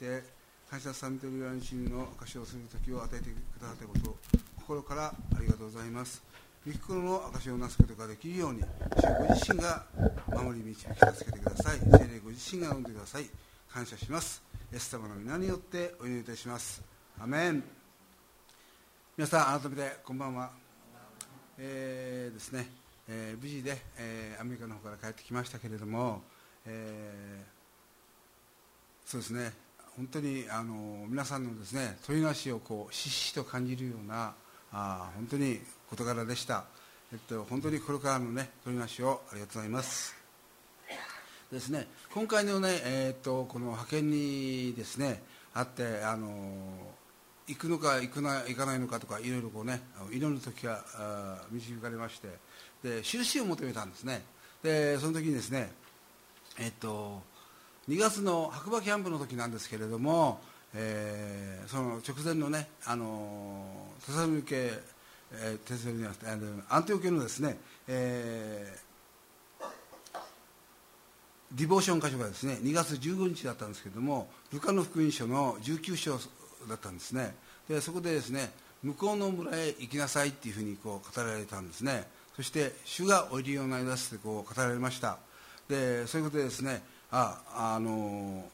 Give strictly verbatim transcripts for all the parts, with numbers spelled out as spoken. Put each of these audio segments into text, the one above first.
して感謝賛美と礼拝の証をする時を与えてくださったことを心からありがとうございます。御心の証をなすことができるように主ご自身が守り導き助けてください。聖霊ご自身が生んでください。感謝します。イエス様の皆によってお祈りいたします。アメン。皆さん改めてこんばんは。えーですね、えー、無事で、えー、アメリカの方から帰ってきましたけれども、えー、そうですね、本当にあの皆さんのですね鳥の足をこうしししと感じるようなあ本当に事柄でした。えっと、本当にこれからのね鳥の足をありがとうございますですね。今回のね、えー、っとこの派遣にですねあってあの行くのか行くな行かないのかとかいろいろこうね祈る時が導かれまして、で印を求めたんですね。でその時にですねえー、っとにがつの白馬キャンプの時なんですけれども、えー、その直前のねあのテサロニケ、えー、テサロニケアンティオケのですね、えー、ディボーション箇所がですねにがつじゅうごにちだったんですけれども、ルカの福音書のじゅうきゅう章だったんですね。でそこでですね向こうの村へ行きなさいっていうふうにこう語られたんですね。そして主がおいでようなりだすってこう語られました。でそういうことでですねああの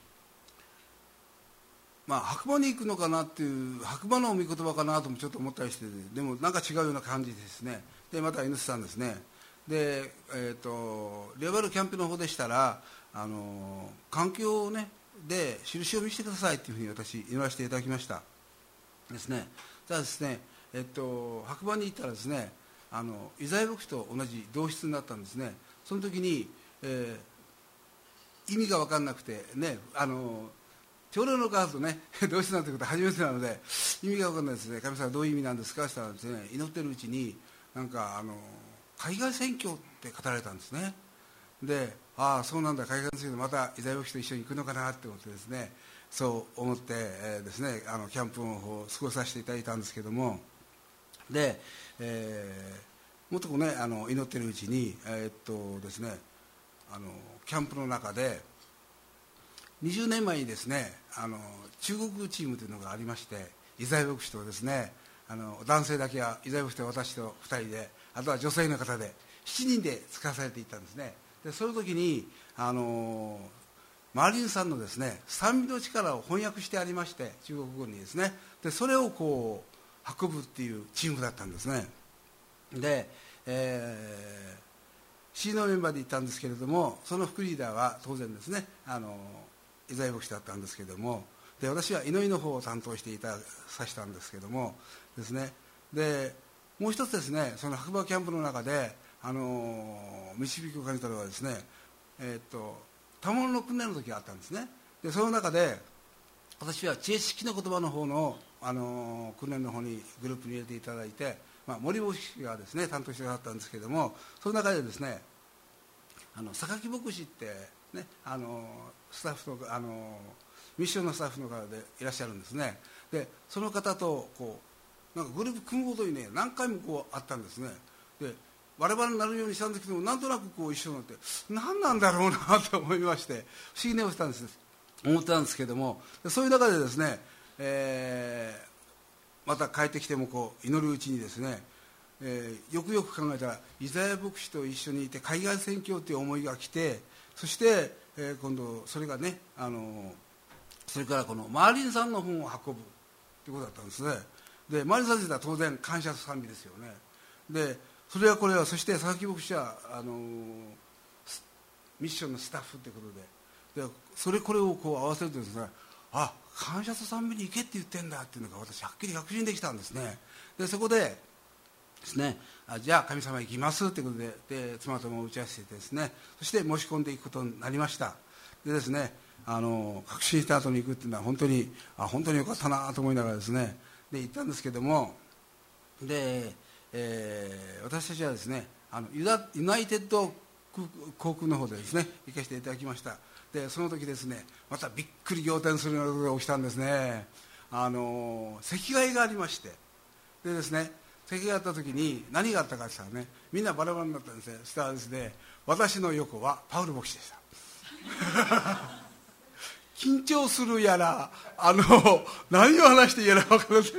まあ白馬に行くのかなっていう白馬の御言葉かなともちょっと思ったりして、でもなんか違うような感じですね。でまた祈ってたんですね。で、えー、とレバルキャンプの方でしたらあの環境をねで印を見せてくださいというふうに私祈らせていただきましたですね。ただですね、えっと、白馬に行ったらですねあのイザヤ牧師と同じ同室になったんですね。その時に、えー、意味が分かんなくてねあの長老の方とね同室になっていることは初めてなので意味が分かんないですね。神様どういう意味なんですかって言ったらですね、祈ってるうちになんかあの海外宣教って語られたんですね。でああそうなんだ、海外宣教でまたイザヤ牧師と一緒に行くのかなって思ってですね、そう思って、えー、ですねあのキャンプを過ごさせていただいたんですけども、で、えー、もっとこうねあの祈ってるうちに、えー、っとですねあのキャンプの中でにじゅうねんまえにですねあの中国チームというのがありまして、イザヤ牧師とですねあの男性だけはイザヤ牧師と私とふたりで、あとは女性の方でしちにんで使わされていったんですね。でその時にあのマーリンさんのですね賛美の力を翻訳してありまして、中国語にですね、でそれをこう運ぶっていうチームだったんですね。で、えー、シーのメンバーで行ったんですけれども、その副リーダーは当然ですねあのイザヤ牧師だったんですけれども、で私は祈りの方を担当していたさせたんですけどもですね、でもう一つですねその白馬キャンプの中であの導きを感じたのはですね、えー、っと賜物の訓練の時があったんですね。でその中で私は知恵式の言葉の方の、あの訓練の方にグループに入れていただいて、まあ、森牧師がですね担当してくださったんですけれども、その中でですねあの榊牧師ってねあのスタッフのあのミッションのスタッフの方でいらっしゃるんですね。でその方とこうなんかグループ組むごとにね何回もこうあったんですね。でバラバラになるようにしたんですけども、なんとなくこう一緒になって何なんだろうなと思いまして、不思議なことしたんです思ってたんですけども、そういう中でですね、えー、また帰ってきてもこう祈るうちにですね、えー、よくよく考えたらイザヤ牧師と一緒にいて海外宣教という思いが来て、そして、えー、今度それがねあのそれからこのマーリンさんの本を運ぶということだったんですね。でマーリンさんというのは当然感謝賛美ですよね。でそれはこれはそして榊牧師はあのミッションのスタッフということで、でそれこれをこう合わせるとですね、あ感謝と賛美に行けって言ってんだっていうのが私はっきり確信できたんですね。でそこでですねあじゃあ神様行きますということで、で妻とも打ち合わせてですね、そして申し込んでいくことになりました。でですねあの確信した後に行くっていうのは本当にあ本当によかったなと思いながらですねで行ったんですけども、でえー、私たちはですねあのユダユナイテッド航空の方でですね行かせていただきました。でその時ですねまたびっくり仰天するようなことが起きたんですね。あの席替えがありまして、でですね席替えがあった時に何があったかって言ったらね、みんなバラバラになったんですね。そしたらですね私の横はパウル牧師でした緊張するやらあの何を話していいやら分からない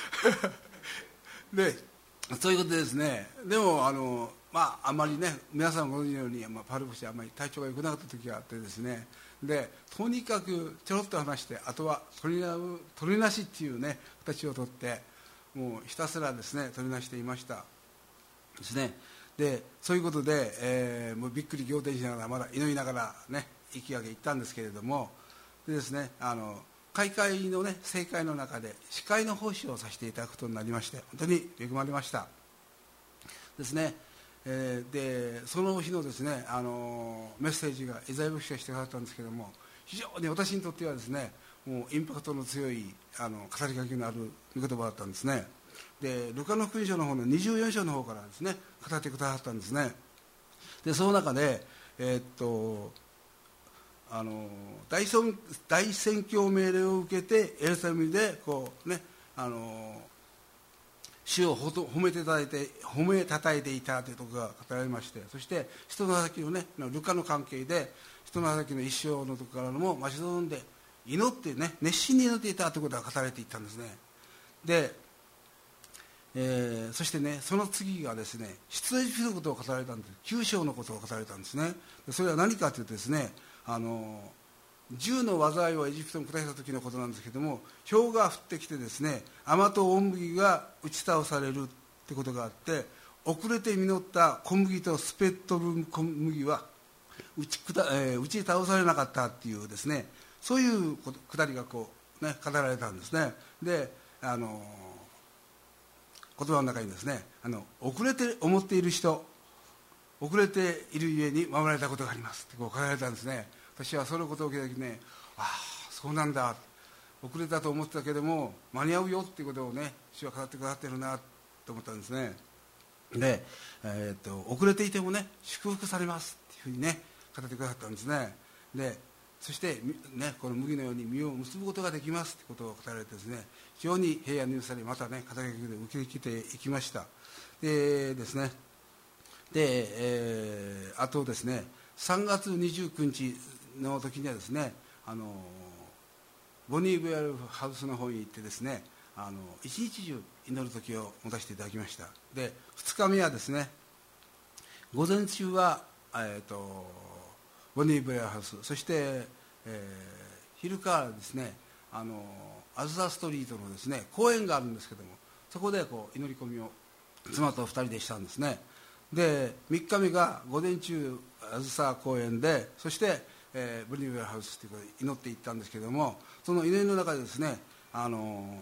でそういうことでですね、でもあの、まあ、あまりね皆さんご存じのように、まあ、パルプ氏はあまり体調が良くなかった時があってですね、でとにかくちょろっと話してあとは取りな取りなしっていうね形をとってもうひたすらですね取りなしていましたですね。でそういうことで、えー、もうびっくり仰天しながらまだ祈りながらね行き上げ行ったんですけれども、でですねあの開会のね盛会の中で司会の奉仕をさせていただくことになりまして、本当に恵まれましたですね。えー、でその日のですねあのメッセージがイザヤ牧師がしてくださったんですけども、非常に私にとってはですねもうインパクトの強いあの語りかけのある御言葉だったんですね。でルカの福音書の方のにじゅうよん章の方からですね語ってくださったんですね。でその中でえー、っとあの 大, 大宣教命令を受けてエルサレムでこうねあの主を褒めていただいて褒めたたえていたというところが語られまして、そして人の先のねルカの関係で人の先の一生のところからも待ち望んで祈ってね熱心に祈っていたということが語られていったんですね。で、えー、そしてねその次がですね出エジプトのことを語られたんです。きゅう章のことを語られたんですね。でそれは何かというとですねあの銃の災いをエジプトに下した時のことなんですけども、氷が降ってきてですね甘と大麦が打ち倒されるってことがあって、遅れて実った小麦とスペットル小麦は打ち、えー、打ち倒されなかったっていうですね、そういうくだりがこう、ね、語られたんですね。であの言葉の中にですねあの遅れて思っている人、遅れているゆえに守られたことがありますってこう語られたんですね。私はそのことを聞いた時ね、ああそうなんだ、遅れたと思ってたけども間に合うよっていうことをね主は語ってくださってるなと思ったんですね。で、えー、っと遅れていてもね祝福されますっていうふうにね語ってくださったんですね。でそして、ね、この麦のように実を結ぶことができますということを語られてですね、非常に平安に許されまたね語りかけで受けていきました。でですねで、えー、あとですねさんがつにじゅうくにちの時にはですねあのボニー・ブエルハウスの方に行ってですねあの一日中祈る時を持たせていただきました。でふつかめはですね午前中は、えー、とボニー・ブエルハウス、そして、えー、昼からですねあのアズサストリートのですね公園があるんですけども、そこでこう祈り込みを妻とふたりでしたんですね。でみっかめが午前中あずさ公園で、そして、えー、ブリニューベルハウスということで祈っていったんですけども、その祈りの中でですねあの、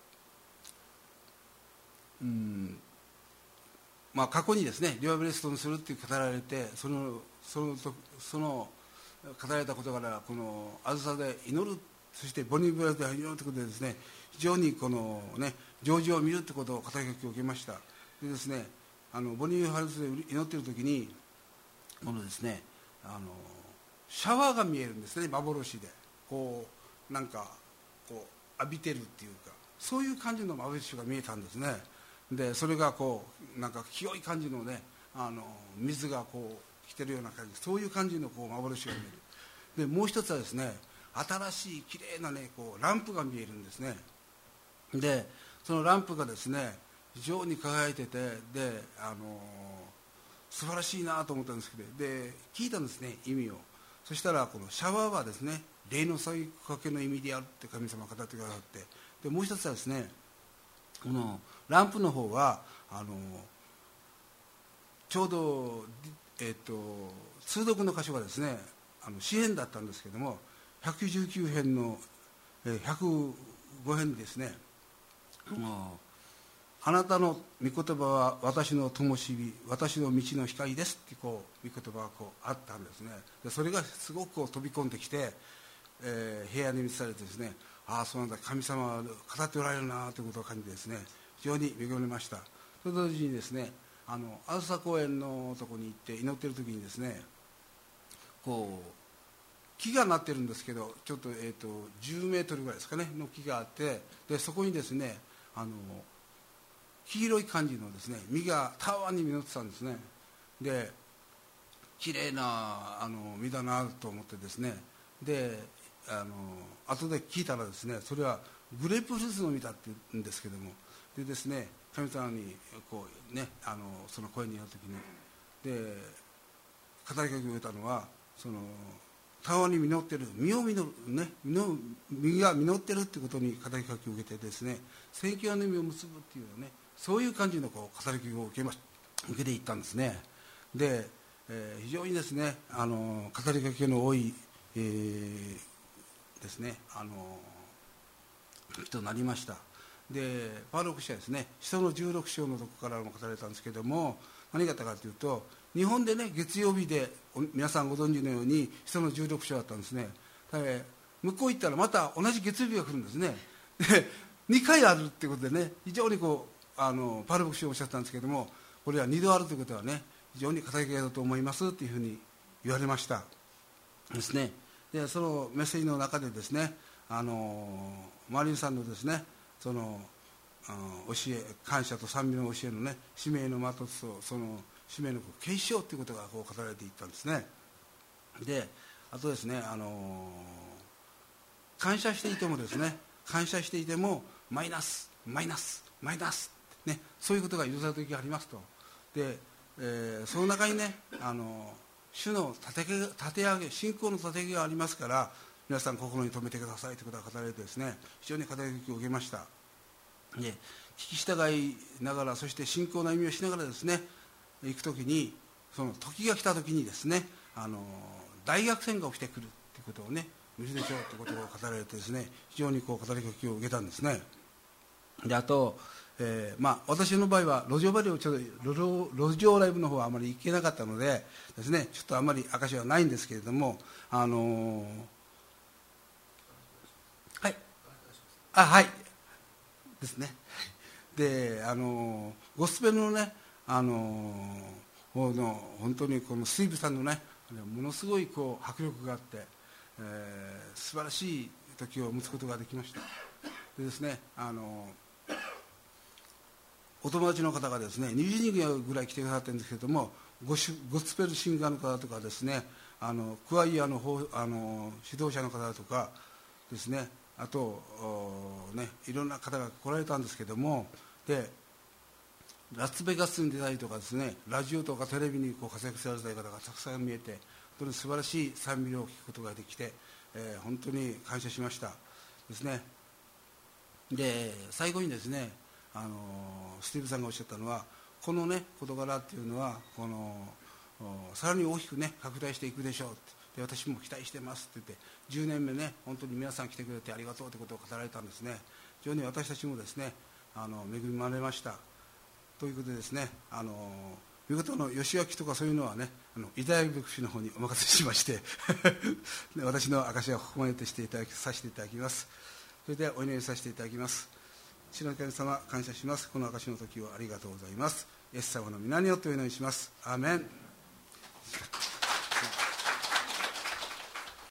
うんまあ、過去にですねリバブレストにするって語られて、そのそのその語られたことからこのあずさで祈る、そしてボニーブレストで祈るということでですね非常にこのね成就を見るということを語りかけを受けました。でですねあのボニーハウスで祈っている時にこのですねあのシャワーが見えるんですね、幻でこうなんかこう浴びてるっていうか、そういう感じの幻が見えたんですね。でそれがこうなんか清い感じのねあの水がこう来てるような感じ、そういう感じのこう幻が見える。でもう一つはですね新しいきれいなねこうランプが見えるんですね。でそのランプがですね非常に輝いてて、であの素晴らしいなと思ったんですけど、で聞いたんですね意味を。そしたらこのシャワーはですね霊の咲きかけの意味であるって神様が語ってくださって、でもう一つはですねこのランプの方はあのちょうど、えっと、通読の箇所がですねあの詩編だったんですけどもひゃくじゅうきゅう編のひゃくご編にですねあなたの御言葉は私の灯火、私の道の光ですってこう御言葉がこうあったんですね。でそれがすごくこう飛び込んできて、えー、平安に満たされてですね、ああそうなんだ神様は語っておられるなということを感じてですね非常に恵まれました。それと同時にですねあのあずさ公園のところに行って祈っている時にですねこう木がなってるんですけどちょっと、えーとじゅうメートルぐらいですかねの木があって、でそこにですねあの黄色い感じのですね実がたわわに実ってたんですね。で綺麗なあの実だなと思ってですね、であの後で聞いたらですね、それはグレープフルーツの実だって言うんですけども、でですね、神様にこう、ね、あのその声になるときにで語りかけを受けたのは、そのたわわに実っている実を実る、ね、実が実っているということに語りかけを受けてですね、千キロの実を結ぶっていうね、そういう感じのこう語りかけを受けまし受けていったんですね。で、えー、非常にですね、あの語りかけの多い、えー、ですね、あの時となりました。でパウロ牧師はですね、使徒のじゅうろく章のとこからも語られたんですけれども、何があったかというと、日本でね、月曜日で皆さんご存知のように使徒のじゅうろく章だったんですね。で向こう行ったらまた同じ月曜日が来るんですね。でにかいあるっていうことでね、非常にこうあのパウロ牧師はおっしゃったんですけれども、これはにどあるということはね、非常に語りかけだと思いますというふうに言われましたですね。でそのメッセージの中でですね、あのマリンさんのですね、その教え、感謝と賛美の教えのね、使命の的とその使命の継承ということがこう語られていったんですね。であとですね、あの感謝していてもですね、感謝していてもマイナスマイナスマイナス、ね、そういうことが許される時がありますと。で、えー、その中にね、あの主の立て立て上げ、信仰の立て上げがありますから、皆さん心に留めてくださいということが語られてですね、非常に語りかけを受けました。で聞き従いながら、そして信仰の歩みをしながらですね、行くときに、その時が来たときにですね、あの大逆転が起きてくるということをね、見るでしょうということを語られてですね、非常にこう語りかけを受けたんですね。であと、えーまあ、私の場合は路上バレーをちょっと路上、路上ライブの方はあまり行けなかったのでですね、ちょっとあまり証はないんですけれども、あのー、はいあはいですね。であのゴスペルのね、あの方の本当にこのスイーブさんのね、ものすごいこう迫力があって、えー、素晴らしい時を持つことができました。でですね、あのお友達の方がですねにじゅうにんぐらい来てくださってるんですけれども、ゴスゴスペルシンガーの方とかですね、あのクワイアの方あの指導者の方とかですね、あと、ね、いろんな方が来られたんですけども、でラスベガスに出たりとかですね、ラジオとかテレビにこう活躍された方がたくさん見えて、本当に素晴らしい賛美を聞くことができて、えー、本当に感謝しましたですね。で最後にですね、あのスティーブさんがおっしゃったのは、このね事柄っていうのはこのさらに大きくね拡大していくでしょうって、で私も期待してますって言って、じゅうねんめね、本当に皆さん来てくれてありがとうということを語られたんですね。非常に私たちもですね、あの恵まれましたということでですね、あの見事の義明とかそういうのはね、あのイザヤ牧師の方にお任せしましてで私の証はここまでとしていただきさせていただきます。それではお祈りさせていただきます。父の神様、感謝します。この証の時をありがとうございます。イエス様の皆によってお祈りします。アーメン。